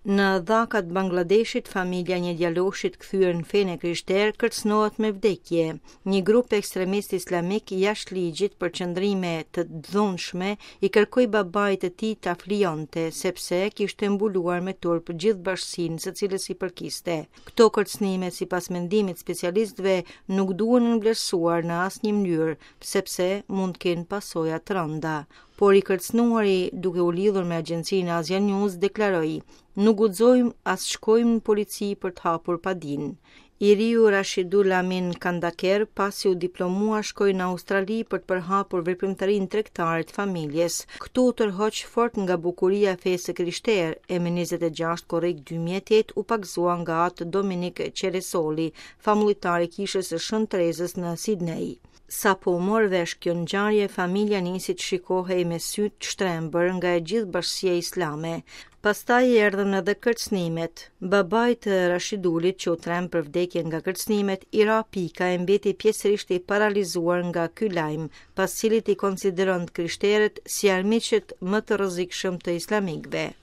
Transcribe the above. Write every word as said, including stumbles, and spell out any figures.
Në dhakat Bangladeshit, familja një djaloshit kthyer në fenë krishtere kërcënohet me vdekje. Një grup ekstremist islamik jashtë ligjit për qëndrime të dhunshme i kërkoi babait të tij ta flijonte sepse kishte mbuluar me turp gjithë bashkësinë së cilës i përkiste. Këto kërcënime, sipas mendimit specialistëve, nuk duhen të vlerësuar në asnjë mënyrë, sepse mund të kenë pasoja të rënda. Por i kërcënuari, duke u lidhur me agjencinë Asia News, deklaroi: "Nuk guxojmë as shkojmë në polici për të hapur padinë." I riu Rashidul Amin Kandaker, pasi u diplomua, shkoi në Australi për të përhapur veprimtarinë tregtare të familjes. Këtu u tërhoq fort nga bukuria e fesë krishtere. E me njëzet e gjashtë korrik dy mijë e tetë u pagëzua nga atë Dominik Qeresoli, famullitar i kishës së Shën Terezës në Sydney. Sa po u mor vesh kjo ngjarje, familja nisi të shikohej me sy të shtrembër nga e gjithë bashkësia islame. Pastaj erdhën edhe kërcënimet. Babai të Rashidulit, që u trem për vdekje nga kërcënimet, i ra pika e mbeti pjesërisht i paralizuar nga ky lajm, pas cilit i konsideron krishterët si armiqet më të rrezikshëm të islamikëve.